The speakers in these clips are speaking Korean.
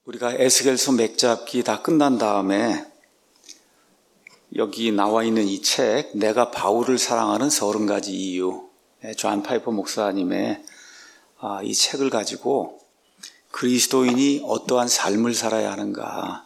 우리가 에스겔서 맥잡기 다 끝난 다음에 여기 나와 있는 이 책, 내가 바울을 사랑하는 30가지 이유, 존 파이퍼 목사님의 이 책을 가지고 그리스도인이 어떠한 삶을 살아야 하는가.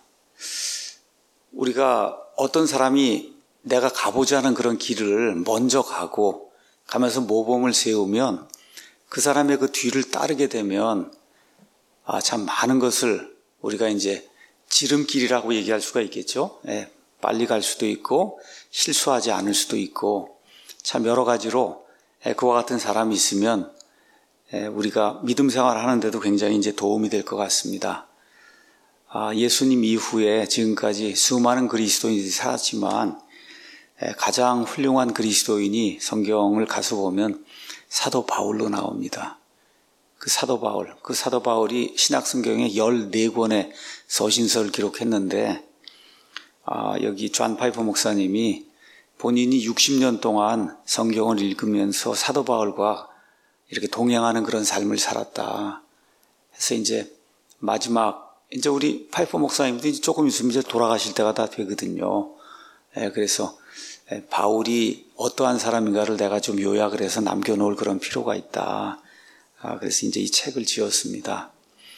우리가 어떤 사람이 내가 가보지 않은 그런 길을 먼저 가면서 모범을 세우면 그 사람의 그 뒤를 따르게 되면 참 많은 것을 우리가 이제 지름길이라고 얘기할 수가 있겠죠. 빨리 갈 수도 있고 실수하지 않을 수도 있고 참 여러 가지로 그와 같은 사람이 있으면 우리가 믿음 생활을 하는데도 굉장히 이제 도움이 될 것 같습니다. 예수님 이후에 지금까지 수많은 그리스도인들이 살았지만 가장 훌륭한 그리스도인이 성경을 가서 보면 사도 바울로 나옵니다. 그 사도 바울이 신약성경에 14권의 서신서를 기록했는데 여기 존 파이퍼 목사님이 본인이 60년 동안 성경을 읽으면서 사도 바울과 이렇게 동행하는 그런 삶을 살았다. 그래서 이제 마지막 이제 우리 파이퍼 목사님도 이제 조금 있으면 이제 돌아가실 때가 다 되거든요. 그래서 바울이 어떠한 사람인가를 내가 좀 요약을 해서 남겨놓을 그런 필요가 있다. 그래서 이제 이 책을 지었습니다.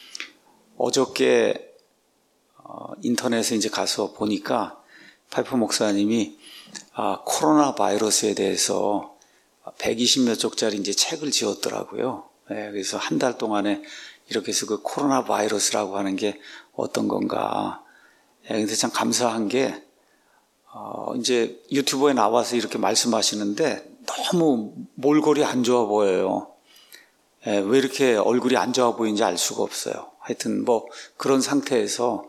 어저께 인터넷에 이제 가서 보니까 파이퍼 목사님이 코로나 바이러스에 대해서 120몇 쪽짜리 이제 책을 지었더라고요. 그래서 한 달 동안에 이렇게 해서 그 코로나 바이러스라고 하는 게 어떤 건가. 근데 참 감사한 게 이제 유튜브에 나와서 이렇게 말씀하시는데 너무 몰골이 안 좋아 보여요. 왜 이렇게 얼굴이 안 좋아 보이는지 알 수가 없어요. 하여튼 뭐 그런 상태에서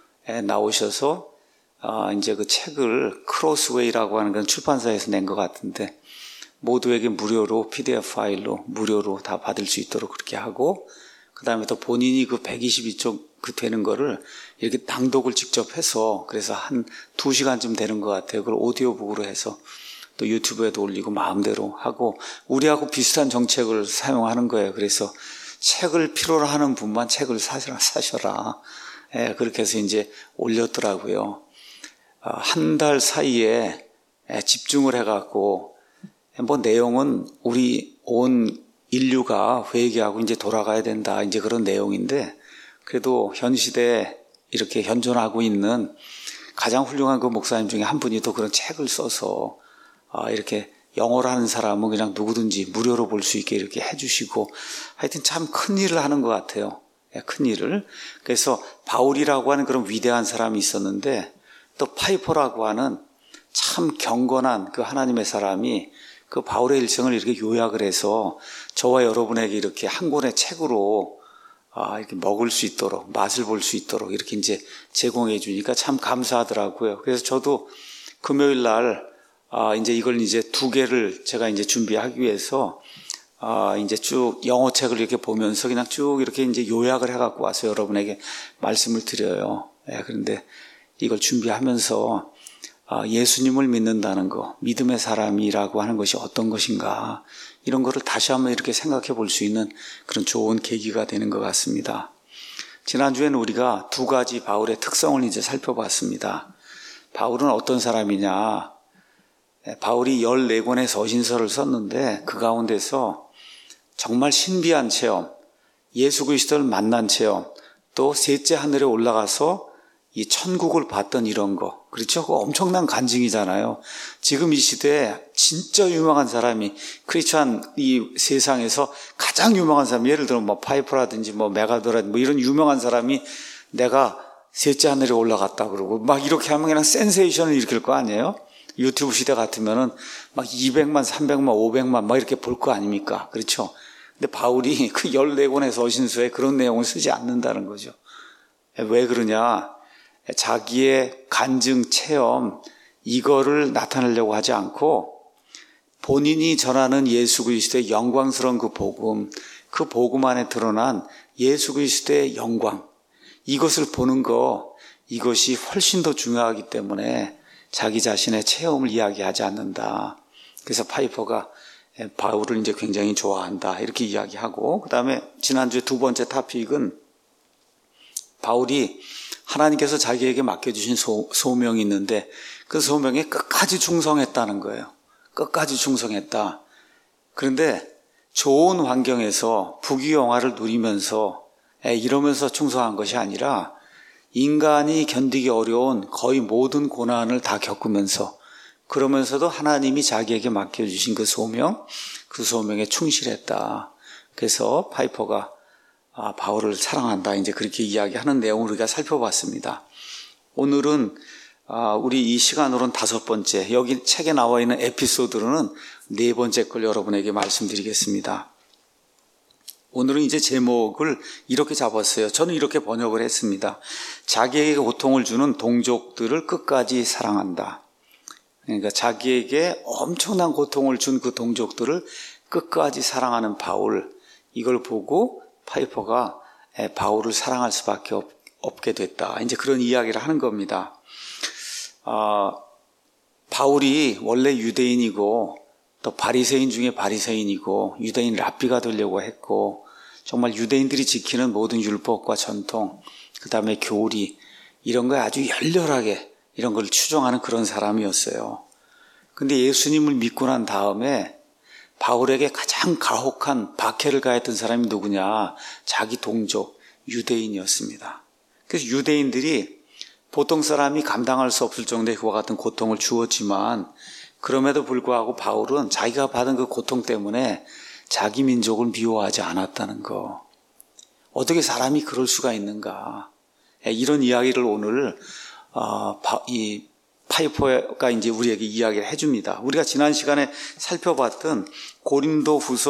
나오셔서 이제 그 책을 크로스웨이라고 하는 건 출판사에서 낸 것 같은데 모두에게 무료로 PDF 파일로 무료로 다 받을 수 있도록 그렇게 하고 그 다음에 또 본인이 그 122쪽 그 되는 거를 이렇게 낭독을 직접 해서 그래서 한 2시간쯤 되는 것 같아요. 그걸 오디오북으로 해서 또 유튜브에도 올리고 마음대로 하고 우리하고 비슷한 정책을 사용하는 거예요. 그래서 책을 필요로 하는 분만 책을 사셔라. 그렇게 해서 이제 올렸더라고요. 한 달 사이에 집중을 해갖고 뭐 내용은 우리 온 인류가 회개하고 이제 돌아가야 된다. 이제 그런 내용인데 그래도 현 시대에 이렇게 현존하고 있는 가장 훌륭한 그 목사님 중에 한 분이 또 그런 책을 써서 이렇게 영어를 하는 사람은 그냥 누구든지 무료로 볼 수 있게 이렇게 해주시고 하여튼 참 큰 일을 하는 것 같아요. 큰 일을. 그래서 바울이라고 하는 그런 위대한 사람이 있었는데 또 파이퍼라고 하는 참 경건한 그 하나님의 사람이 그 바울의 일생을 이렇게 요약을 해서 저와 여러분에게 이렇게 한 권의 책으로 이렇게 먹을 수 있도록 맛을 볼 수 있도록 이렇게 이제 제공해 주니까 참 감사하더라고요. 그래서 저도 금요일 날 이제 이걸 이제 2개를 제가 이제 준비하기 위해서 이제 쭉 영어 책을 이렇게 보면서 그냥 쭉 이렇게 이제 요약을 해갖고 와서 여러분에게 말씀을 드려요. 그런데 이걸 준비하면서 예수님을 믿는다는 거, 믿음의 사람이라고 하는 것이 어떤 것인가 이런 거를 다시 한번 이렇게 생각해 볼 수 있는 그런 좋은 계기가 되는 것 같습니다. 지난주에는 우리가 2가지 바울의 특성을 이제 살펴봤습니다. 바울은 어떤 사람이냐? 바울이 14권의 서신서를 썼는데 그 가운데서 정말 신비한 체험, 예수 그리스도를 만난 체험, 또 셋째 하늘에 올라가서 이 천국을 봤던 이런 거. 그렇죠? 그거 엄청난 간증이잖아요. 지금 이 시대에 진짜 유명한 사람이 크리스찬 이 세상에서 가장 유명한 사람, 예를 들어 뭐 파이퍼라든지 뭐 메가더라든지 뭐 이런 유명한 사람이 내가 셋째 하늘에 올라갔다 그러고 막 이렇게 하면 그냥 센세이션을 일으킬 거 아니에요? 유튜브 시대 같으면은 막 200만, 300만, 500만 막 이렇게 볼 거 아닙니까? 그렇죠? 근데 바울이 그 14권의 서신서에 그런 내용을 쓰지 않는다는 거죠. 왜 그러냐? 자기의 간증, 체험 이거를 나타내려고 하지 않고 본인이 전하는 예수 그리스도의 영광스러운 그 복음 안에 드러난 예수 그리스도의 영광 이것을 보는 거 이것이 훨씬 더 중요하기 때문에 자기 자신의 체험을 이야기하지 않는다. 그래서 파이퍼가 바울을 이제 굉장히 좋아한다 이렇게 이야기하고 그 다음에 지난주에 2번째 토픽은 바울이 하나님께서 자기에게 맡겨주신 소명이 있는데 그 소명에 끝까지 충성했다는 거예요. 끝까지 충성했다. 그런데 좋은 환경에서 부귀영화를 누리면서 이러면서 충성한 것이 아니라 인간이 견디기 어려운 거의 모든 고난을 다 겪으면서 그러면서도 하나님이 자기에게 맡겨주신 그 소명에 충실했다. 그래서 파이퍼가 바울을 사랑한다. 이제 그렇게 이야기하는 내용을 우리가 살펴봤습니다. 오늘은 우리 이 시간으로는 5번째, 여기 책에 나와 있는 에피소드로는 4번째 걸 여러분에게 말씀드리겠습니다. 오늘은 이제 제목을 이렇게 잡았어요. 저는 이렇게 번역을 했습니다. 자기에게 고통을 주는 동족들을 끝까지 사랑한다. 그러니까 자기에게 엄청난 고통을 준 그 동족들을 끝까지 사랑하는 바울, 이걸 보고 파이퍼가 바울을 사랑할 수밖에 없게 됐다. 이제 그런 이야기를 하는 겁니다. 바울이 원래 유대인이고 또 바리새인 중에 바리새인이고 유대인 랍비가 되려고 했고 정말 유대인들이 지키는 모든 율법과 전통, 그 다음에 교리 이런 거에 아주 열렬하게 이런 걸 추종하는 그런 사람이었어요. 근데 예수님을 믿고 난 다음에 바울에게 가장 가혹한 박해를 가했던 사람이 누구냐? 자기 동족 유대인이었습니다. 그래서 유대인들이 보통 사람이 감당할 수 없을 정도의 그와 같은 고통을 주었지만 그럼에도 불구하고 바울은 자기가 받은 그 고통 때문에 자기 민족을 미워하지 않았다는 거. 어떻게 사람이 그럴 수가 있는가? 이런 이야기를 오늘 이 파이퍼가 이제 우리에게 이야기를 해줍니다. 우리가 지난 시간에 살펴봤던 고린도후서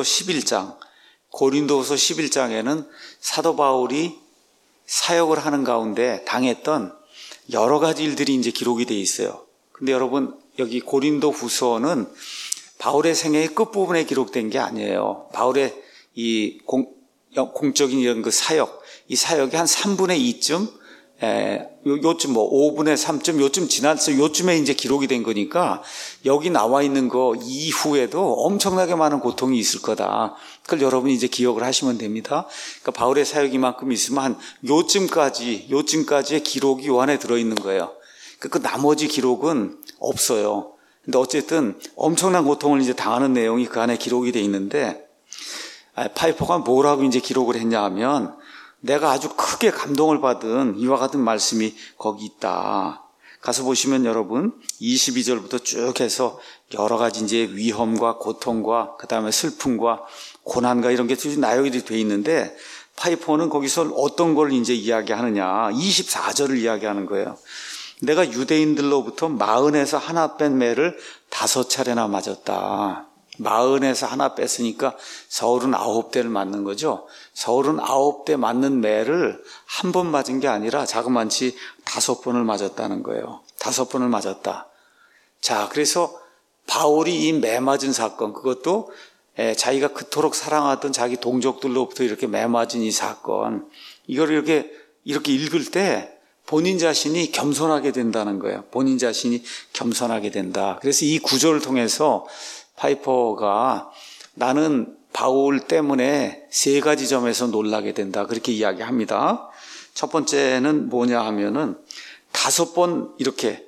11장에는 사도 바울이 사역을 하는 가운데 당했던 여러 가지 일들이 이제 기록이 되어 있어요. 근데 여러분, 여기 고린도후서는 바울의 생애의 끝부분에 기록된 게 아니에요. 바울의 이 공적인 이런 그 사역, 이 사역이 한 3분의 2쯤, 요쯤 5분의 3쯤 요쯤 지났어요. 요쯤에 이제 기록이 된 거니까 여기 나와 있는 거 이후에도 엄청나게 많은 고통이 있을 거다. 그걸 여러분이 이제 기억을 하시면 됩니다. 그러니까 바울의 사역이 만큼 있으면 한 요쯤까지의 기록이 요 안에 들어있는 거예요. 그 나머지 기록은 없어요. 근데 어쨌든 엄청난 고통을 이제 당하는 내용이 그 안에 기록이 돼 있는데 파이퍼가 뭐라고 이제 기록을 했냐 하면 내가 아주 크게 감동을 받은 이와 같은 말씀이 거기 있다. 가서 보시면 여러분 22절부터 쭉 해서 여러 가지 이제 위험과 고통과 그 다음에 슬픔과 고난과 이런 게 나열이 돼 있는데 파이퍼는 거기서 어떤 걸 이제 이야기하느냐 24절을 이야기하는 거예요. 내가 유대인들로부터 40에서 하나 뺀 매를 5차례나 맞았다. 40에서 하나 뺐으니까 39대를 맞는 거죠. 39대 맞는 매를 한 번 맞은 게 아니라 자그만치 5번을 맞았다는 거예요. 5번을 맞았다. 자, 그래서 바울이 이 매 맞은 사건, 그것도 자기가 그토록 사랑하던 자기 동족들로부터 이렇게 매 맞은 이 사건, 이걸 이렇게 읽을 때 본인 자신이 겸손하게 된다는 거예요. 본인 자신이 겸손하게 된다. 그래서 이 구절을 통해서 파이퍼가 나는 바울 때문에 3가지 점에서 놀라게 된다. 그렇게 이야기합니다. 첫 번째는 뭐냐 하면은 5번 이렇게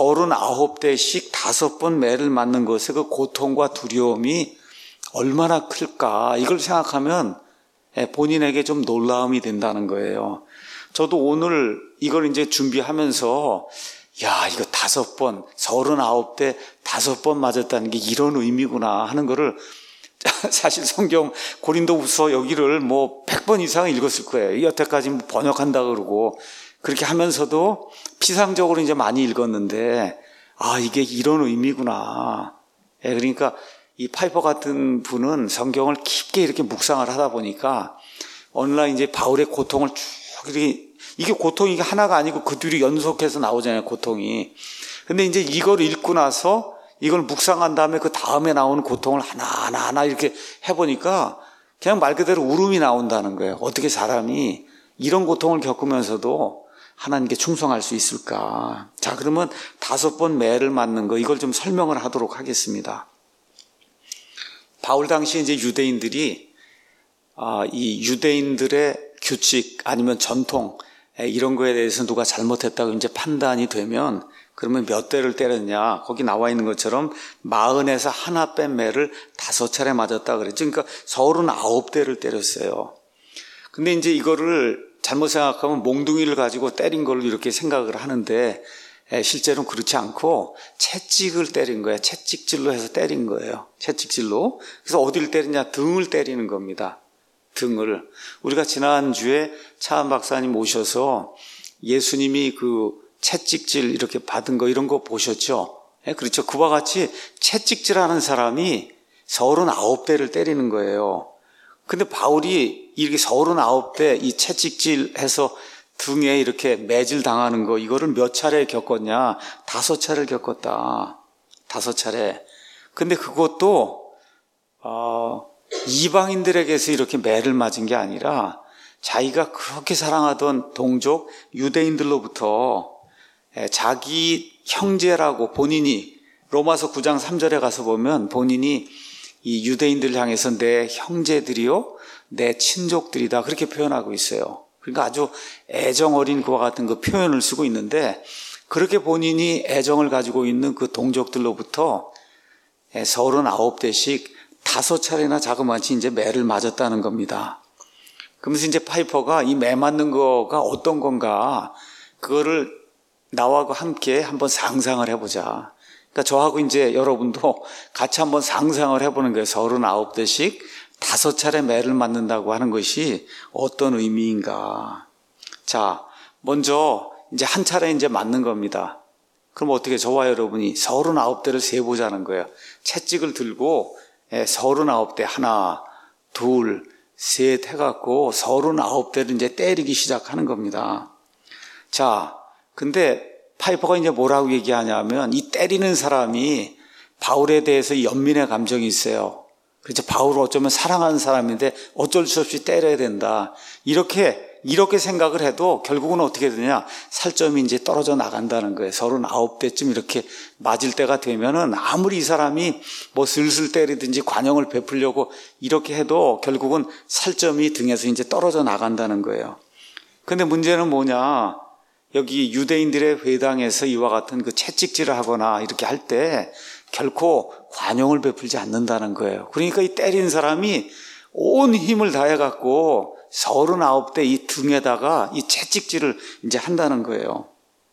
39대씩 5번 매를 맞는 것의 그 고통과 두려움이 얼마나 클까. 이걸 생각하면 본인에게 좀 놀라움이 된다는 거예요. 저도 오늘 이걸 이제 준비하면서 야, 이거 5번, 39대 5번 맞았다는 게 이런 의미구나 하는 거를 사실 성경 고린도후서 여기를 100번 이상 읽었을 거예요. 여태까지 번역한다 그러고 그렇게 하면서도 피상적으로 이제 많이 읽었는데 이게 이런 의미구나. 그러니까 이 파이퍼 같은 분은 성경을 깊게 이렇게 묵상을 하다 보니까 어느 날 이제 바울의 고통을 쭉 이게 고통이 하나가 아니고 그 둘이 연속해서 나오잖아요, 고통이. 근데 이제 이걸 읽고 나서 이걸 묵상한 다음에 그 다음에 나오는 고통을 하나 이렇게 해보니까 그냥 말 그대로 울음이 나온다는 거예요. 어떻게 사람이 이런 고통을 겪으면서도 하나님께 충성할 수 있을까? 자, 그러면 5번 매를 맞는 거, 이걸 좀 설명을 하도록 하겠습니다. 바울 당시 이제 유대인들이 이 유대인들의 규칙 아니면 전통 이런 거에 대해서 누가 잘못했다고 이제 판단이 되면 그러면 몇 대를 때렸냐. 거기 나와 있는 것처럼 40에서 하나 뺀 매를 5차례 맞았다 그랬죠. 그러니까 39대를 때렸어요. 근데 이제 이거를 잘못 생각하면 몽둥이를 가지고 때린 걸로 이렇게 생각을 하는데 실제로는 그렇지 않고 채찍을 때린 거예요. 채찍질로 해서 때린 거예요. 채찍질로. 그래서 어디를 때리냐? 등을 때리는 겁니다. 등을. 우리가 지난주에 차한 박사님 오셔서 예수님이 그 채찍질 이렇게 받은 거 이런 거 보셨죠? 그렇죠. 그와 같이 채찍질하는 사람이 39대를 때리는 거예요. 근데 바울이 이렇게 39대 이 채찍질해서 등에 이렇게 매질 당하는 거 이거를 몇 차례 겪었냐? 5차례를 겪었다. 5차례. 근데 그것도 이방인들에게서 이렇게 매를 맞은 게 아니라 자기가 그렇게 사랑하던 동족 유대인들로부터 자기 형제라고 본인이 로마서 9장 3절에 가서 보면 본인이 이 유대인들을 향해서 내 형제들이요 내 친족들이다 그렇게 표현하고 있어요. 그러니까 아주 애정 어린 그와 같은 그 표현을 쓰고 있는데 그렇게 본인이 애정을 가지고 있는 그 동족들로부터 39대씩 5차례나 자그마치 이제 매를 맞았다는 겁니다. 그러면서 이제 파이퍼가 이 매 맞는 거가 어떤 건가 그거를 나와 함께 한번 상상을 해보자. 그러니까 저하고 이제 여러분도 같이 한번 상상을 해보는 거예요. 39대씩 5차례 매를 맞는다고 하는 것이 어떤 의미인가. 자, 먼저 이제 한 차례 이제 맞는 겁니다. 그럼 어떻게 저와 여러분이 39대를 세보자는 거예요. 채찍을 들고 39대 하나, 둘, 셋 해갖고 39대를 이제 때리기 시작하는 겁니다. 자, 근데 파이퍼가 이제 뭐라고 얘기하냐면 이 때리는 사람이 바울에 대해서 연민의 감정이 있어요. 그래서 바울을 어쩌면 사랑하는 사람인데 어쩔 수 없이 때려야 된다. 이렇게 생각을 해도 결국은 어떻게 되냐? 살점이 이제 떨어져 나간다는 거예요. 39대쯤 이렇게 맞을 때가 되면은 아무리 이 사람이 뭐 슬슬 때리든지 관용을 베풀려고 이렇게 해도 결국은 살점이 등에서 이제 떨어져 나간다는 거예요. 근데 문제는 뭐냐? 여기 유대인들의 회당에서 이와 같은 그 채찍질을 하거나 이렇게 할 때 결코 관용을 베풀지 않는다는 거예요. 그러니까 이 때린 사람이 온 힘을 다해갖고 39대 이 등에다가 이 채찍질을 이제 한다는 거예요.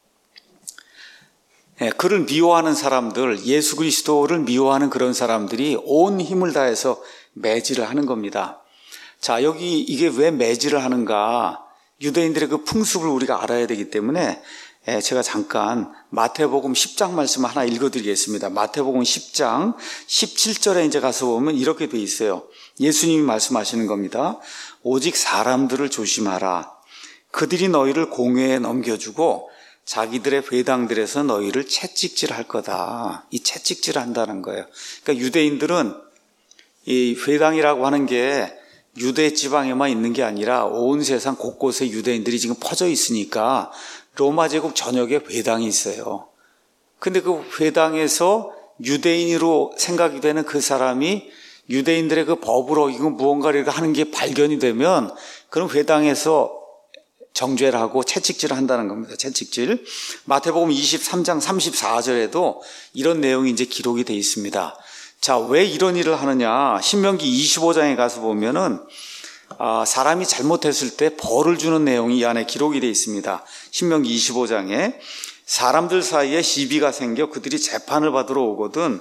그를 미워하는 사람들, 예수 그리스도를 미워하는 그런 사람들이 온 힘을 다해서 매질을 하는 겁니다. 자, 여기 이게 왜 매질을 하는가? 유대인들의 그 풍습을 우리가 알아야 되기 때문에 제가 잠깐 마태복음 10장 말씀 하나 읽어드리겠습니다. 마태복음 10장 17절에 이제 가서 보면 이렇게 돼 있어요. 예수님이 말씀하시는 겁니다. 오직 사람들을 조심하라. 그들이 너희를 공회에 넘겨주고 자기들의 회당들에서 너희를 채찍질할 거다. 이 채찍질을 한다는 거예요. 그러니까 유대인들은 이 회당이라고 하는 게 유대 지방에만 있는 게 아니라 온 세상 곳곳에 유대인들이 지금 퍼져 있으니까 로마 제국 전역에 회당이 있어요. 근데 그 회당에서 유대인으로 생각이 되는 그 사람이 유대인들의 그 법을 어기고 무언가를 하는 게 발견이 되면 그럼 회당에서 정죄를 하고 채찍질을 한다는 겁니다. 채찍질. 마태복음 23장 34절에도 이런 내용이 이제 기록이 되어 있습니다. 자, 왜 이런 일을 하느냐? 신명기 25장에 가서 보면은 사람이 잘못했을 때 벌을 주는 내용이 이 안에 기록이 되어 있습니다. 신명기 25장에 사람들 사이에 시비가 생겨 그들이 재판을 받으러 오거든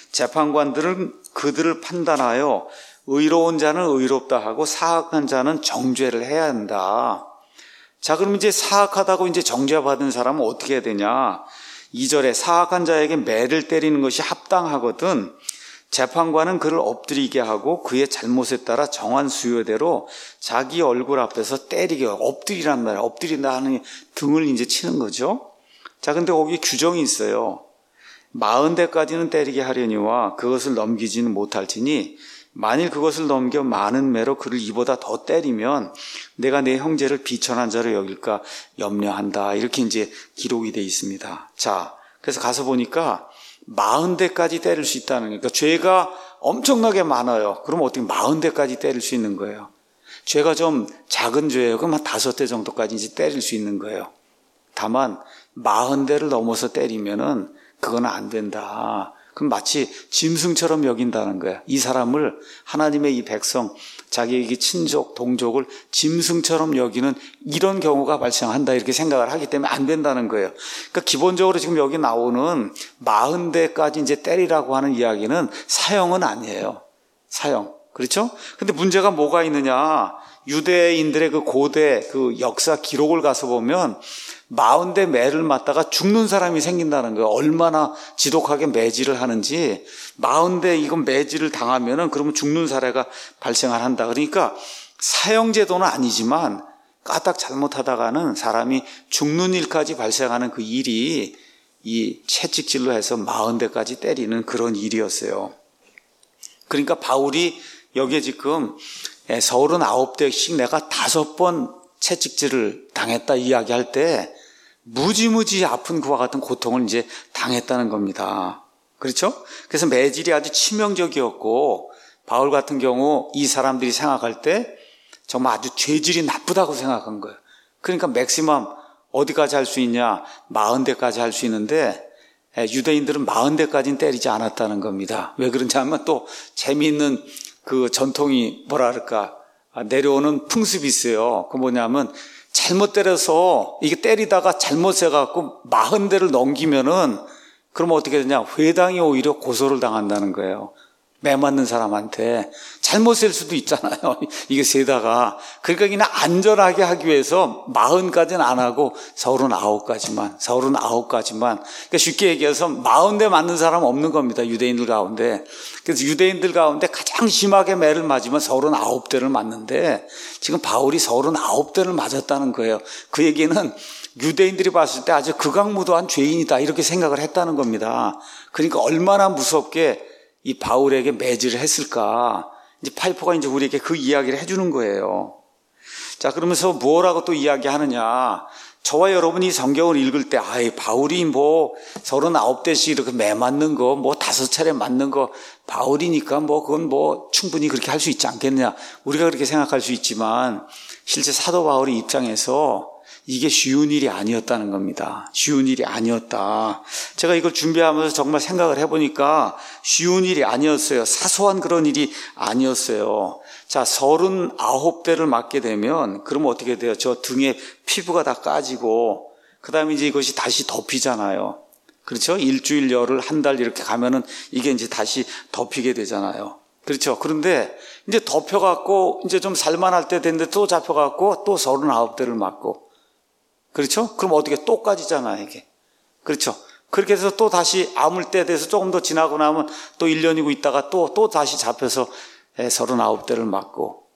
재판관들은 그들을 판단하여 의로운 자는 의롭다 하고 사악한 자는 정죄를 해야 한다. 자, 그럼 이제 사악하다고 이제 정죄받은 사람은 어떻게 해야 되냐? 2절에 사악한 자에게 매를 때리는 것이 합당하거든 재판관은 그를 엎드리게 하고 그의 잘못에 따라 정한 수요대로 자기 얼굴 앞에서 때리게 엎드리란 말이에요. 엎드린다 하는 등을 이제 치는 거죠. 자, 근데 거기 규정이 있어요. 40대까지는 때리게 하려니와 그것을 넘기지는 못할지니 만일 그것을 넘겨 많은 매로 그를 이보다 더 때리면 내가 내 형제를 비천한 자로 여길까 염려한다. 이렇게 이제 기록이 되어 있습니다. 자, 그래서 가서 보니까 40대까지 때릴 수 있다는 거니까 죄가 엄청나게 많아요. 그럼 어떻게 40대까지 때릴 수 있는 거예요? 죄가 좀 작은 죄예요. 그럼 한 5대 정도까지 이제 때릴 수 있는 거예요. 다만 40대를 넘어서 때리면은 그건 안 된다. 그럼 마치 짐승처럼 여긴다는 거야. 이 사람을, 하나님의 이 백성, 자기의 친족, 동족을 짐승처럼 여기는 이런 경우가 발생한다, 이렇게 생각을 하기 때문에 안 된다는 거예요. 그러니까 기본적으로 지금 여기 나오는 40대까지 이제 때리라고 하는 이야기는 사형은 아니에요. 사형. 그렇죠? 근데 문제가 뭐가 있느냐. 유대인들의 그 고대 그 역사 기록을 가서 보면 40대 매를 맞다가 죽는 사람이 생긴다는 거예요. 얼마나 지독하게 매질을 하는지. 40대 이건 매질을 당하면은 그러면 죽는 사례가 발생을 한다. 그러니까 사형제도는 아니지만 까딱 잘못하다가는 사람이 죽는 일까지 발생하는 그 일이 이 채찍질로 해서 40대까지 때리는 그런 일이었어요. 그러니까 바울이 여기에 지금 39대씩 내가 5번 채찍질을 당했다 이야기할 때 무지무지 아픈 그와 같은 고통을 이제 당했다는 겁니다. 그렇죠? 그래서 매질이 아주 치명적이었고, 바울 같은 경우 이 사람들이 생각할 때 정말 아주 죄질이 나쁘다고 생각한 거예요. 그러니까 맥시멈 어디까지 할 수 있냐? 40대까지 할 수 있는데 유대인들은 40대까지는 때리지 않았다는 겁니다. 왜 그런지 하면 또 재미있는 그 전통이 뭐랄까 내려오는 풍습이 있어요. 그 뭐냐면 잘못 때려서 이게 때리다가 잘못 세갖고 40대를 넘기면은 그러면 어떻게 되냐? 회당이 오히려 고소를 당한다는 거예요. 매 맞는 사람한테. 잘못 셀 수도 있잖아요. 이게 세다가. 그러니까 그냥 안전하게 하기 위해서 40까지는 안 하고 39까지만. 그러니까 쉽게 얘기해서 40대 맞는 사람 없는 겁니다. 유대인들 가운데. 그래서 유대인들 가운데 가장 심하게 매를 맞으면 39대를 맞는데 지금 바울이 39대를 맞았다는 거예요. 그 얘기는 유대인들이 봤을 때 아주 극악무도한 죄인이다 이렇게 생각을 했다는 겁니다. 그러니까 얼마나 무섭게 이 바울에게 매질을 했을까. 이제 파이퍼가 이제 우리에게 그 이야기를 해주는 거예요. 자, 그러면서 뭐라고 또 이야기하느냐. 저와 여러분이 성경을 읽을 때, 바울이 뭐 39대씩 이렇게 매 맞는 거, 뭐 5차례 맞는 거, 바울이니까 뭐 그건 뭐 충분히 그렇게 할 수 있지 않겠냐. 우리가 그렇게 생각할 수 있지만, 실제 사도 바울의 입장에서 이게 쉬운 일이 아니었다는 겁니다. 쉬운 일이 아니었다. 제가 이걸 준비하면서 정말 생각을 해보니까 쉬운 일이 아니었어요. 사소한 그런 일이 아니었어요. 자, 39대를 맞게 되면 그러면 어떻게 돼요? 저 등에 피부가 다 까지고 그 다음에 이제 이것이 다시 덮이잖아요. 그렇죠? 일주일, 열흘, 한 달 이렇게 가면은 이게 이제 다시 덮이게 되잖아요. 그렇죠? 그런데 이제 덮여갖고 이제 좀 살만할 때 됐는데 또 잡혀갖고 또 39대를 맞고 그렇죠? 그럼 어떻게 또 까지잖아요, 이게. 그렇죠? 그렇게 해서 또 다시 아물 때 돼서 조금 더 지나고 나면 또 1년이고 있다가 또 다시 잡혀서 39대를 맞고,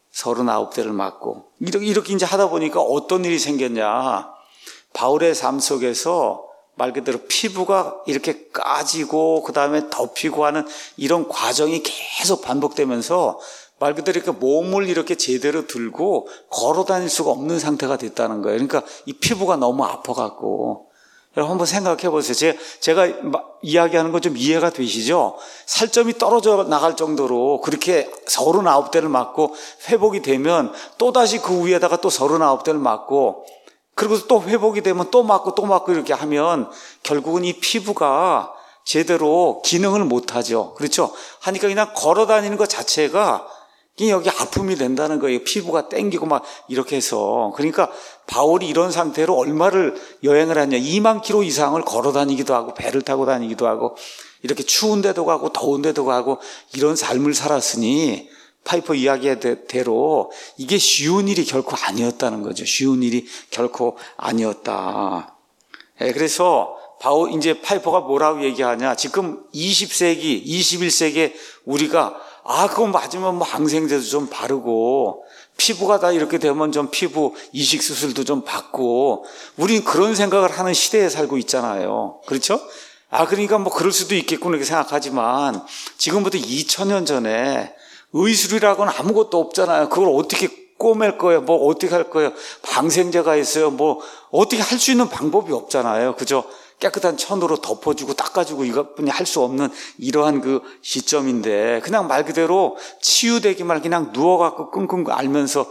이렇게 이제 하다 보니까 어떤 일이 생겼냐. 바울의 삶 속에서 말 그대로 피부가 이렇게 까지고, 그 다음에 덮이고 하는 이런 과정이 계속 반복되면서 말 그대로 이렇게 몸을 이렇게 제대로 들고 걸어 다닐 수가 없는 상태가 됐다는 거예요. 그러니까 이 피부가 너무 아파갖고. 여러분 한번 생각해 보세요. 제가 이야기하는 거 좀 이해가 되시죠? 살점이 떨어져 나갈 정도로 그렇게 39대를 맞고 회복이 되면 또다시 그 위에다가 또 39대를 맞고 그리고 또 회복이 되면 또 맞고 이렇게 하면 결국은 이 피부가 제대로 기능을 못하죠. 그렇죠? 하니까 그냥 걸어 다니는 것 자체가 여기 아픔이 된다는 거예요. 피부가 땡기고 막 이렇게 해서. 그러니까 바울이 이런 상태로 얼마를 여행을 하냐. 2만 킬로 이상을 걸어 다니기도 하고 배를 타고 다니기도 하고 이렇게 추운 데도 가고 더운 데도 가고 이런 삶을 살았으니 파이퍼 이야기대로 이게 쉬운 일이 결코 아니었다는 거죠. 쉬운 일이 결코 아니었다. 그래서 바울 이제 파이퍼가 뭐라고 얘기하냐. 지금 20세기, 21세기에 우리가 그거 맞으면 뭐 항생제도 좀 바르고 피부가 다 이렇게 되면 좀 피부 이식 수술도 좀 받고 우린 그런 생각을 하는 시대에 살고 있잖아요. 그렇죠? 그러니까 뭐 그럴 수도 있겠구나 이렇게 생각하지만 지금부터 2000년 전에 의술이라고는 아무것도 없잖아요. 그걸 어떻게 꼬맬 거예요? 뭐 어떻게 할 거예요? 항생제가 있어요. 뭐 어떻게 할 수 있는 방법이 없잖아요. 그죠? 깨끗한 천으로 덮어주고 닦아주고 이것뿐이 할 수 없는 이러한 그 시점인데 그냥 말 그대로 치유되기만 그냥 누워갖고 끙끙 앓면서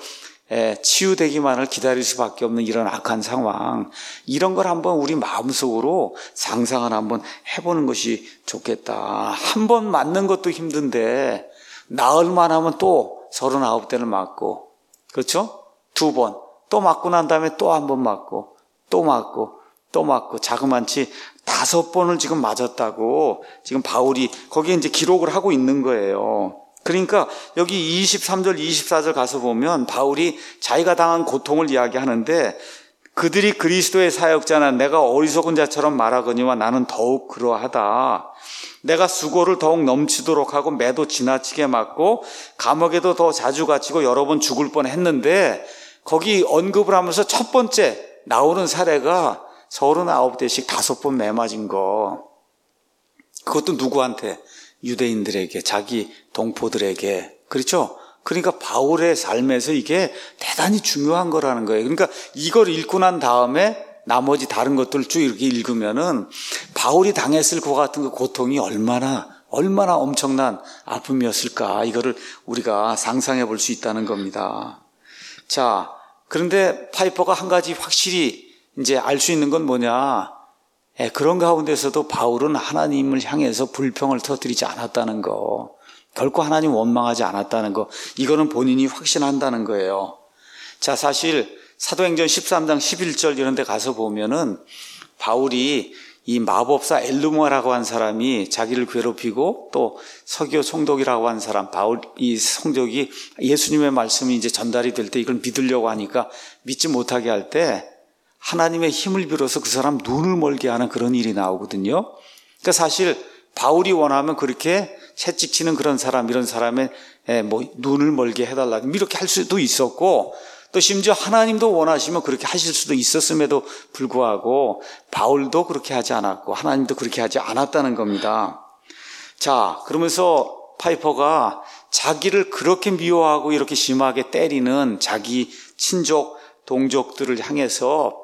치유되기만을 기다릴 수밖에 없는 이런 악한 상황, 이런 걸 한번 우리 마음속으로 상상을 한번 해보는 것이 좋겠다. 한 번 맞는 것도 힘든데 나흘만 하면 또 39대를 맞고, 그렇죠? 2번 또 맞고 난 다음에 또 한 번 맞고 또 맞고 또 맞고 자그만치 5번을 지금 맞았다고 지금 바울이 거기에 이제 기록을 하고 있는 거예요. 그러니까 여기 23절 24절 가서 보면 바울이 자기가 당한 고통을 이야기하는데, 그들이 그리스도의 사역자나 내가 어리석은 자처럼 말하거니와 나는 더욱 그러하다. 내가 수고를 더욱 넘치도록 하고 매도 지나치게 맞고 감옥에도 더 자주 갇히고 여러 번 죽을 뻔했는데, 거기 언급을 하면서 첫 번째 나오는 사례가 39대씩 5번 매 맞은 거. 그것도 누구한테? 유대인들에게, 자기 동포들에게. 그렇죠? 그러니까 바울의 삶에서 이게 대단히 중요한 거라는 거예요. 그러니까 이걸 읽고 난 다음에 나머지 다른 것들을 쭉 이렇게 읽으면은 바울이 당했을 것 같은 그 고통이 얼마나 엄청난 아픔이었을까, 이거를 우리가 상상해 볼 수 있다는 겁니다. 자, 그런데 파이퍼가 한 가지 확실히 이제 알 수 있는 건 뭐냐? 그런 가운데서도 바울은 하나님을 향해서 불평을 터뜨리지 않았다는 거, 결코 하나님 원망하지 않았다는 거, 이거는 본인이 확신한다는 거예요. 자, 사실 사도행전 13장 11절 이런 데 가서 보면은 바울이 이 마법사 엘루마라고 한 사람이 자기를 괴롭히고 또 서기오 총독이라고 한 사람, 이 성적이 예수님의 말씀이 이제 전달이 될 때 이걸 믿으려고 하니까 믿지 못하게 할 때 하나님의 힘을 빌어서 그 사람 눈을 멀게 하는 그런 일이 나오거든요. 그러니까 사실 바울이 원하면 그렇게 채찍치는 그런 사람, 이런 사람의 뭐 눈을 멀게 해달라 이렇게 할 수도 있었고, 또 심지어 하나님도 원하시면 그렇게 하실 수도 있었음에도 불구하고 바울도 그렇게 하지 않았고 하나님도 그렇게 하지 않았다는 겁니다. 자, 그러면서 파이퍼가 자기를 그렇게 미워하고 이렇게 심하게 때리는 자기 친족, 동족들을 향해서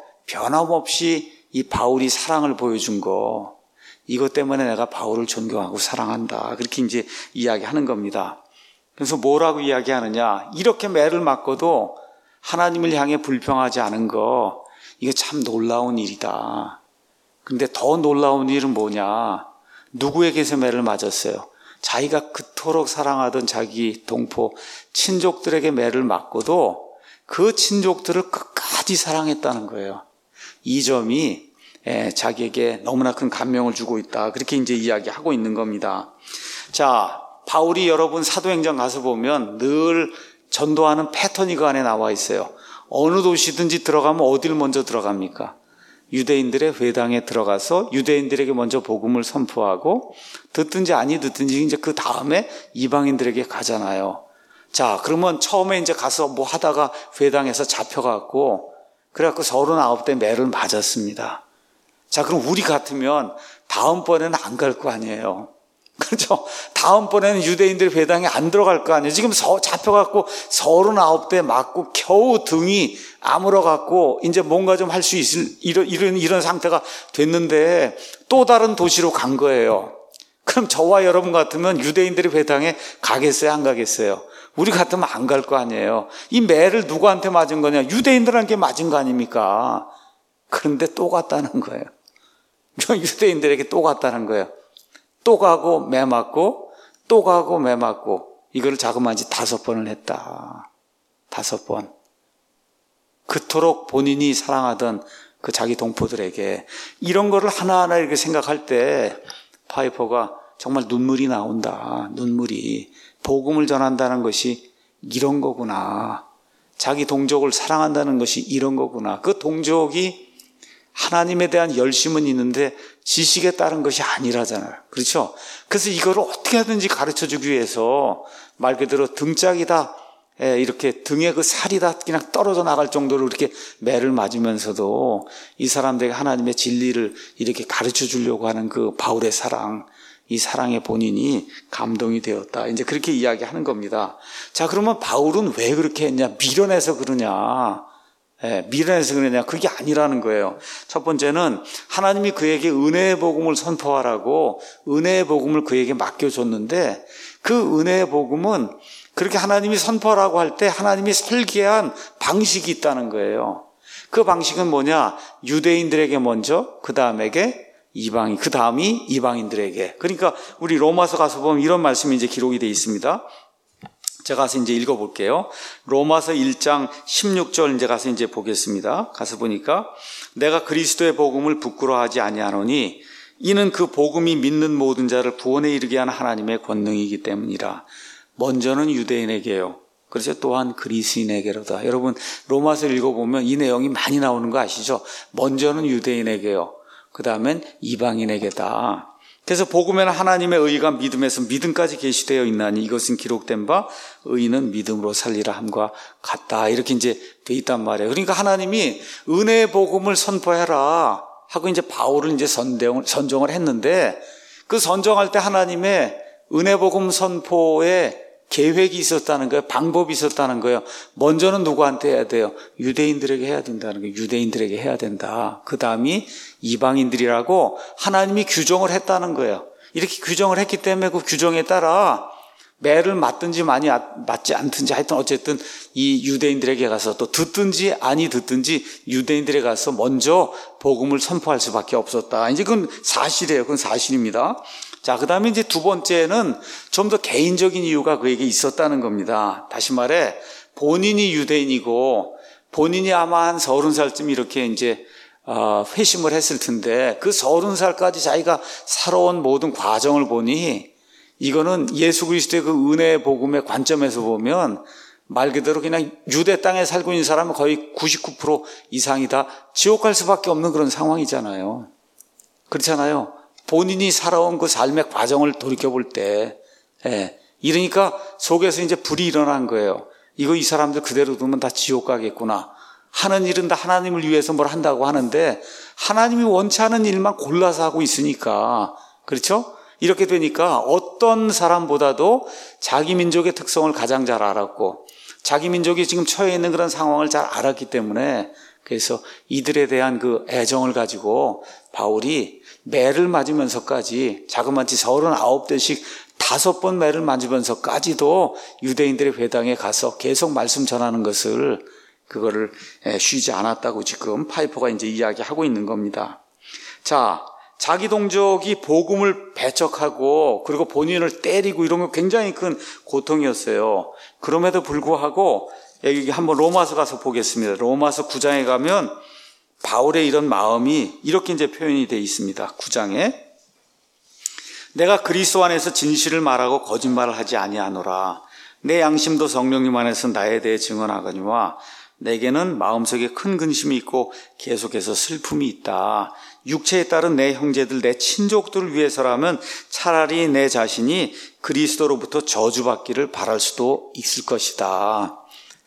변함없이 이 바울이 사랑을 보여준 거, 이것 때문에 내가 바울을 존경하고 사랑한다, 그렇게 이제 이야기하는 겁니다. 그래서 뭐라고 이야기하느냐? 이렇게 매를 맞고도 하나님을 향해 불평하지 않은 거, 이게 참 놀라운 일이다. 근데 더 놀라운 일은 뭐냐? 누구에게서 매를 맞았어요? 자기가 그토록 사랑하던 자기 동포 친족들에게 매를 맞고도 그 친족들을 끝까지 사랑했다는 거예요. 이 점이 자기에게 너무나 큰 감명을 주고 있다, 그렇게 이제 이야기하고 있는 겁니다. 자, 바울이 여러분 사도행전 가서 보면 늘 전도하는 패턴이 그 안에 나와 있어요. 어느 도시든지 들어가면 어딜 먼저 들어갑니까? 유대인들의 회당에 들어가서 유대인들에게 먼저 복음을 선포하고, 듣든지 아니 듣든지 이제 그 다음에 이방인들에게 가잖아요. 자, 그러면 처음에 이제 가서 뭐 하다가 회당에서 잡혀갖고, 그래갖고 39대 매를 맞았습니다. 자, 그럼 우리 같으면 다음번에는 안 갈 거 아니에요. 그렇죠? 다음번에는 유대인들 회당에 안 들어갈 거 아니에요. 지금 잡혀갖고 39대 맞고 겨우 등이 아물어갖고 이제 뭔가 좀 할 수 있을 이런 상태가 됐는데 또 다른 도시로 간 거예요. 그럼 저와 여러분 같으면 유대인들의 회당에 가겠어요? 안 가겠어요? 우리 같으면 안 갈 거 아니에요. 이 매를 누구한테 맞은 거냐? 유대인들한테 맞은 거 아닙니까? 그런데 또 갔다는 거예요. 유대인들에게 또 갔다는 거예요. 또 가고 매 맞고 또 가고 매 맞고, 이걸 자그마치 5번을 했다. 5번. 그토록 본인이 사랑하던 그 자기 동포들에게 이런 거를 하나하나 이렇게 생각할 때 파이퍼가 정말 눈물이 나온다. 눈물이. 복음을 전한다는 것이 이런 거구나. 자기 동족을 사랑한다는 것이 이런 거구나. 그 동족이 하나님에 대한 열심은 있는데 지식에 따른 것이 아니라잖아요. 그렇죠? 그래서 이거를 어떻게 하든지 가르쳐주기 위해서 말 그대로 등짝이다, 이렇게 등에 그 살이 다 그냥 떨어져 나갈 정도로 이렇게 매를 맞으면서도 이 사람들에게 하나님의 진리를 이렇게 가르쳐 주려고 하는 그 바울의 사랑, 이 사랑에 본인이 감동이 되었다, 이제 그렇게 이야기하는 겁니다. 자, 그러면 바울은 왜 그렇게 했냐? 미련해서 그러냐? 미련해서 그러냐? 그게 아니라는 거예요. 첫 번째는 하나님이 그에게 은혜의 복음을 선포하라고 은혜의 복음을 그에게 맡겨줬는데 그 은혜의 복음은 그렇게 하나님이 선포하라고 할 때 하나님이 설계한 방식이 있다는 거예요. 그 방식은 뭐냐? 유대인들에게 먼저, 그 다음에게 이방인, 그 다음이 이방인들에게. 그러니까 우리 로마서 가서 보면 이런 말씀이 이제 기록이 되어 있습니다. 제가 가서 이제 읽어볼게요. 로마서 1장 16절 이제 가서 이제 보겠습니다. 가서 보니까 내가 그리스도의 복음을 부끄러워하지 아니하노니 이는 그 복음이 믿는 모든 자를 구원에 이르게 하는 하나님의 권능이기 때문이라. 먼저는 유대인에게요. 그래서 또한 그리스인에게로다. 여러분 로마서 읽어보면 이 내용이 많이 나오는 거 아시죠? 먼저는 유대인에게요. 그 다음엔 이방인에게다. 그래서 복음에는 하나님의 의가 믿음에서 믿음까지 계시되어 있나니 이것은 기록된 바 의인은 믿음으로 살리라 함과 같다. 이렇게 이제 돼 있단 말이에요. 그러니까 하나님이 은혜의 복음을 선포해라 하고 이제 바울을 이제 선정을 했는데 그 선정할 때 하나님의 은혜 복음 선포에 계획이 있었다는 거예요. 방법이 있었다는 거예요. 먼저는 누구한테 해야 돼요? 유대인들에게 해야 된다는 거예요. 유대인들에게 해야 된다. 그 다음이 이방인들이라고 하나님이 규정을 했다는 거예요. 이렇게 규정을 했기 때문에 그 규정에 따라 매를 맞든지 많이 맞지 않든지 하여튼 어쨌든 이 유대인들에게 가서 또 듣든지 아니 듣든지 유대인들에게 가서 먼저 복음을 선포할 수밖에 없었다. 이제 그건 사실이에요. 그건 사실입니다. 자, 그 다음에 이제 두 번째는 좀 더 개인적인 이유가 그에게 있었다는 겁니다. 다시 말해, 본인이 유대인이고, 본인이 아마 한 30살쯤 이렇게 이제, 회심을 했을 텐데, 그 30살까지 자기가 살아온 모든 과정을 보니, 이거는 예수 그리스도의 그 은혜의 복음의 관점에서 보면, 말 그대로 그냥 유대 땅에 살고 있는 사람은 거의 99% 이상이 다 지옥 갈 수밖에 없는 그런 상황이잖아요. 그렇잖아요. 본인이 살아온 그 삶의 과정을 돌이켜볼 때, 이러니까 속에서 이제 불이 일어난 거예요. 이거 이 사람들 그대로 두면 다 지옥 가겠구나. 하는 일은 다 하나님을 위해서 뭘 한다고 하는데, 하나님이 원치 않은 일만 골라서 하고 있으니까, 그렇죠? 이렇게 되니까 어떤 사람보다도 자기 민족의 특성을 가장 잘 알았고, 자기 민족이 지금 처해 있는 그런 상황을 잘 알았기 때문에, 그래서 이들에 대한 그 애정을 가지고 바울이 매를 맞으면서까지 자그마치 39대씩 5번 매를 맞으면서까지도 유대인들의 회당에 가서 계속 말씀 전하는 것을 그거를 쉬지 않았다고 지금 파이퍼가 이제 이야기하고 있는 겁니다. 자, 자기 동족이 복음을 배척하고 그리고 본인을 때리고 이런 거 굉장히 큰 고통이었어요. 그럼에도 불구하고 여기 한번 로마서 가서 보겠습니다. 로마서 9장에 가면 바울의 이런 마음이 이렇게 이제 표현이 되어 있습니다. 9장에 내가 그리스도 안에서 진실을 말하고 거짓말을 하지 아니하노라. 내 양심도 성령님 안에서 나에 대해 증언하거니와 내게는 마음속에 큰 근심이 있고 계속해서 슬픔이 있다. 육체에 따른 내 형제들, 내 친족들을 위해서라면 차라리 내 자신이 그리스도로부터 저주받기를 바랄 수도 있을 것이다.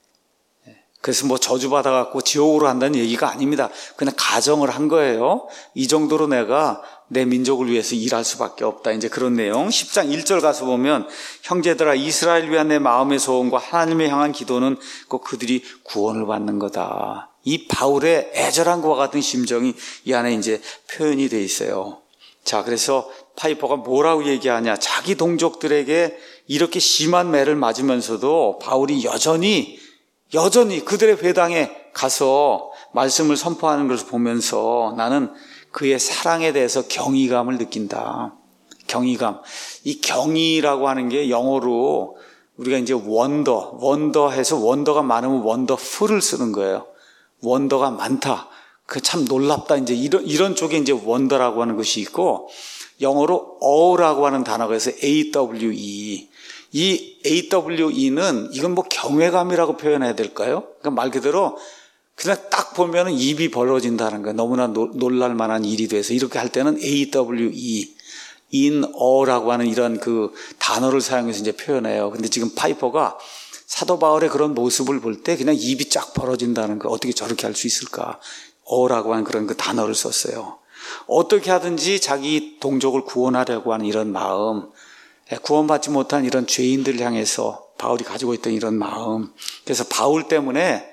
그래서 뭐 저주받아갖고 지옥으로 한다는 얘기가 아닙니다. 그냥 가정을 한 거예요. 이 정도로 내가 내 민족을 위해서 일할 수밖에 없다. 이제 그런 내용. 10장 1절 가서 보면 형제들아 이스라엘 위한 내 마음의 소원과 하나님을 향한 기도는 꼭 그들이 구원을 받는 거다. 이 바울의 애절한 것과 같은 심정이 이 안에 이제 표현이 돼 있어요. 자, 그래서 파이퍼가 뭐라고 얘기하냐. 자기 동족들에게 이렇게 심한 매를 맞으면서도 바울이 여전히 그들의 회당에 가서 말씀을 선포하는 것을 보면서 나는 그의 사랑에 대해서 경이감을 느낀다. 경이감. 이 경이라고 하는 게 영어로 우리가 이제 원더해서 원더가 많으면 원더풀을 쓰는 거예요. 원더가 많다. 그 참 놀랍다. 이제 이런 쪽에 이제 원더라고 하는 것이 있고 영어로 aw라고 하는 단어가 있어요. AWE. 이 AWE는 이건 뭐 경외감이라고 표현해야 될까요? 그러니까 말 그대로 그냥 딱 보면은 입이 벌어진다는 거예요. 너무나 놀랄 만한 일이 돼서 이렇게 할 때는 AWE, in aw라고 하는 이런 그 단어를 사용해서 이제 표현해요. 근데 지금 파이퍼가 사도 바울의 그런 모습을 볼 때 그냥 입이 쫙 벌어진다는 거 어떻게 저렇게 할 수 있을까? aw라고 하는 그런 그 단어를 썼어요. 어떻게 하든지 자기 동족을 구원하려고 하는 이런 마음, 구원받지 못한 이런 죄인들을 향해서 바울이 가지고 있던 이런 마음. 그래서 바울 때문에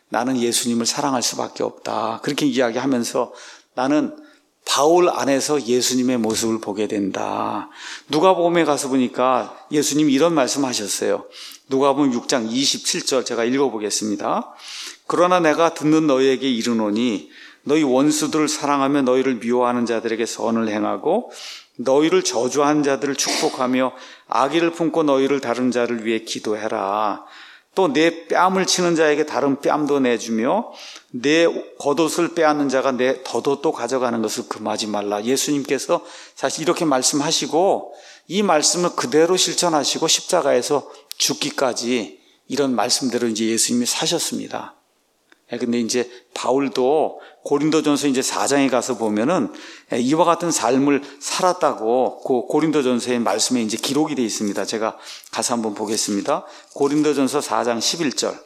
나는 예수님을 사랑할 수밖에 없다. 그렇게 이야기하면서 나는 바울 안에서 예수님의 모습을 보게 된다. 누가복음에 가서 보니까 예수님이 이런 말씀하셨어요. 누가복음 6장 27절 제가 읽어보겠습니다. 그러나 내가 듣는 너희에게 이르노니 너희 원수들을 사랑하며 너희를 미워하는 자들에게 선을 행하고 너희를 저주하는 자들을 축복하며 악의를 품고 너희를 다른 자를 위해 기도해라. 또 내 뺨을 치는 자에게 다른 뺨도 내주며 내 겉옷을 빼앗는 자가 내 덧옷도 가져가는 것을 금하지 말라. 예수님께서 사실 이렇게 말씀하시고 이 말씀을 그대로 실천하시고 십자가에서 죽기까지 이런 말씀대로 이제 예수님이 사셨습니다. 근데 이제 바울도 고린도전서 이제 4장에 가서 보면은 이와 같은 삶을 살았다고 그 고린도전서의 말씀에 이제 기록이 되어 있습니다. 제가 가서 한번 보겠습니다. 고린도전서 4장 11절.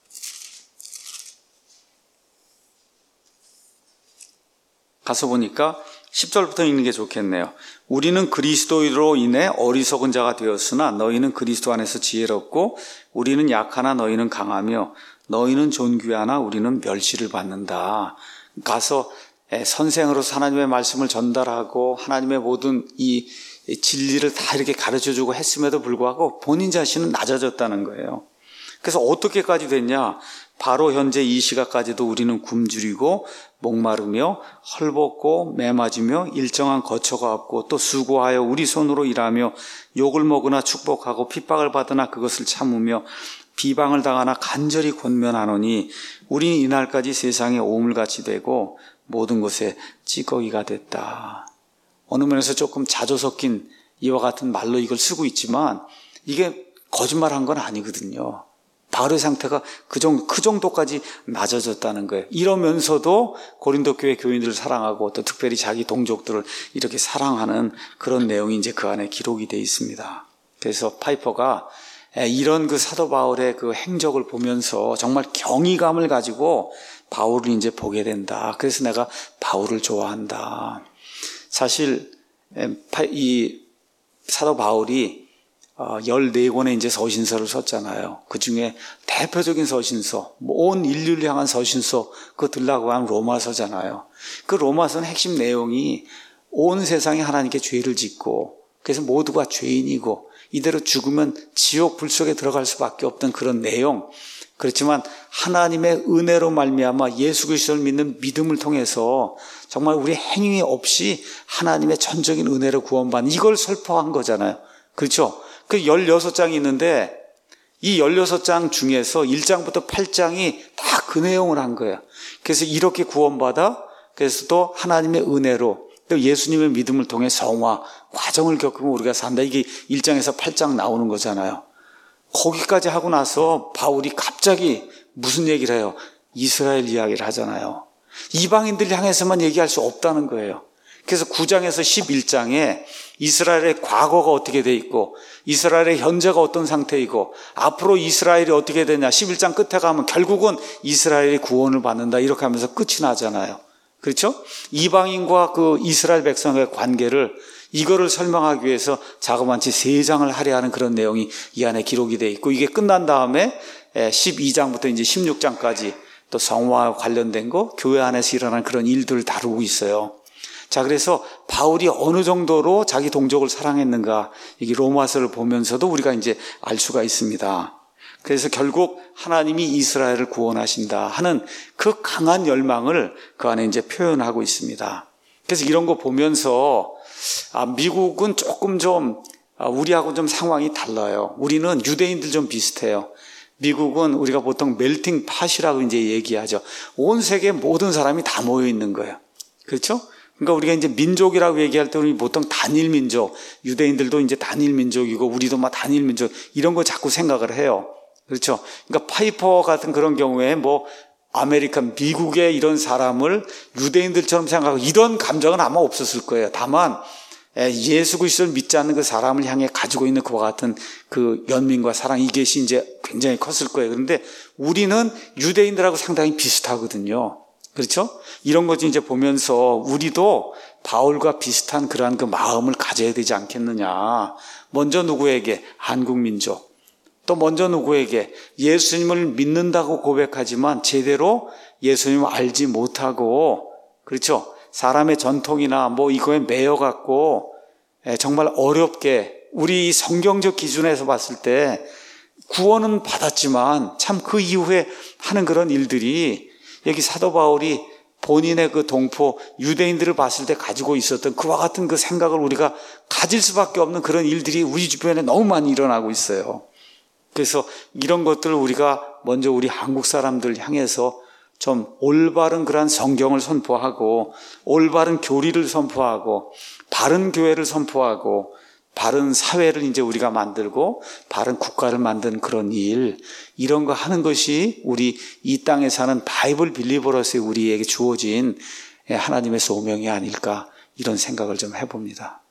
가서 보니까 10절부터 읽는 게 좋겠네요. 우리는 그리스도로 인해 어리석은 자가 되었으나 너희는 그리스도 안에서 지혜롭고 우리는 약하나 너희는 강하며 너희는 존귀하나 우리는 멸시를 받는다. 가서 선생으로서 하나님의 말씀을 전달하고 하나님의 모든 이 진리를 다 이렇게 가르쳐주고 했음에도 불구하고 본인 자신은 낮아졌다는 거예요. 그래서 어떻게까지 됐냐? 바로 현재 이 시각까지도 우리는 굶주리고 목마르며 헐벗고 매맞으며 일정한 거처가 없고 또 수고하여 우리 손으로 일하며 욕을 먹으나 축복하고 핍박을 받으나 그것을 참으며 비방을 당하나 간절히 권면하노니 우리는 이날까지 세상에 오물같이 되고 모든 것에 찌꺼기가 됐다. 어느 면에서 조금 자조 섞인 이와 같은 말로 이걸 쓰고 있지만 이게 거짓말한 건 아니거든요. 바울의 상태가 그 정도까지 낮아졌다는 거예요. 이러면서도 고린도 교회 교인들을 사랑하고 또 특별히 자기 동족들을 이렇게 사랑하는 그런 내용이 이제 그 안에 기록이 되어 있습니다. 그래서 파이퍼가 이런 그 사도 바울의 그 행적을 보면서 정말 경이감을 가지고 바울을 이제 보게 된다. 그래서 내가 바울을 좋아한다. 사실 이 사도 바울이 14권의 이제 서신서를 썼잖아요. 그 중에 대표적인 서신서, 온 인류를 향한 서신서, 그거 들라고 하면 로마서잖아요. 그 로마서는 핵심 내용이 온 세상에 하나님께 죄를 짓고, 그래서 모두가 죄인이고, 이대로 죽으면 지옥 불 속에 들어갈 수밖에 없던 그런 내용. 그렇지만 하나님의 은혜로 말미암아 예수 그리스도를 믿는 믿음을 통해서 정말 우리 행위 없이 하나님의 전적인 은혜로 구원받는 이걸 설포한 거잖아요. 그렇죠? 그 16장이 있는데 이 16장 중에서 1장부터 8장이 다 그 내용을 한 거예요. 그래서 이렇게 구원받아 그래서 또 하나님의 은혜로 또 예수님의 믿음을 통해 성화 과정을 겪으면 우리가 산다. 이게 1장에서 8장 나오는 거잖아요. 거기까지 하고 나서 바울이 갑자기 무슨 얘기를 해요? 이스라엘 이야기를 하잖아요. 이방인들 향해서만 얘기할 수 없다는 거예요. 그래서 9장에서 11장에 이스라엘의 과거가 어떻게 돼 있고 이스라엘의 현재가 어떤 상태이고 앞으로 이스라엘이 어떻게 되냐 11장 끝에 가면 결국은 이스라엘이 구원을 받는다 이렇게 하면서 끝이 나잖아요. 그렇죠? 이방인과 그 이스라엘 백성의 관계를 이거를 설명하기 위해서 자그마치 3장을 할애하는 그런 내용이 이 안에 기록이 되어 있고 이게 끝난 다음에 12장부터 이제 16장까지 또 성화와 관련된 거 교회 안에서 일어나는 그런 일들을 다루고 있어요. 자, 그래서 바울이 어느 정도로 자기 동족을 사랑했는가 이게 로마서를 보면서도 우리가 이제 알 수가 있습니다. 그래서 결국 하나님이 이스라엘을 구원하신다 하는 그 강한 열망을 그 안에 이제 표현하고 있습니다. 그래서 이런 거 보면서 미국은 조금 좀 우리하고 좀 상황이 달라요. 우리는 유대인들 좀 비슷해요. 미국은 우리가 보통 멜팅 팟이라고 이제 얘기하죠. 온 세계 모든 사람이 다 모여 있는 거예요. 그렇죠? 그러니까 우리가 이제 민족이라고 얘기할 때 우리 보통 단일 민족, 유대인들도 이제 단일 민족이고 우리도 막 단일 민족 이런 거 자꾸 생각을 해요. 그렇죠? 그러니까 파이퍼 같은 그런 경우에 뭐 아메리칸, 미국의 이런 사람을 유대인들처럼 생각하고 이런 감정은 아마 없었을 거예요. 다만 예수 그리스도를 믿지 않는 그 사람을 향해 가지고 있는 그와 같은 그 연민과 사랑 이것이 이제 굉장히 컸을 거예요. 그런데 우리는 유대인들하고 상당히 비슷하거든요. 그렇죠? 이런 것을 이제 보면서 우리도 바울과 비슷한 그러한 그 마음을 가져야 되지 않겠느냐. 먼저 누구에게? 한국 민족. 또 먼저 누구에게 예수님을 믿는다고 고백하지만 제대로 예수님을 알지 못하고, 그렇죠? 사람의 전통이나 뭐 이거에 매여갖고 정말 어렵게 우리 성경적 기준에서 봤을 때 구원은 받았지만 참 그 이후에 하는 그런 일들이, 여기 사도 바울이 본인의 그 동포 유대인들을 봤을 때 가지고 있었던 그와 같은 그 생각을 우리가 가질 수밖에 없는 그런 일들이 우리 주변에 너무 많이 일어나고 있어요. 그래서 이런 것들을 우리가 먼저 우리 한국 사람들 향해서 좀 올바른 그러한 성경을 선포하고 올바른 교리를 선포하고 바른 교회를 선포하고 바른 사회를 이제 우리가 만들고 바른 국가를 만드는 그런 일, 이런 거 하는 것이 우리 이 땅에 사는 바이블 빌리버로서의 우리에게 주어진 하나님의 소명이 아닐까, 이런 생각을 좀 해봅니다.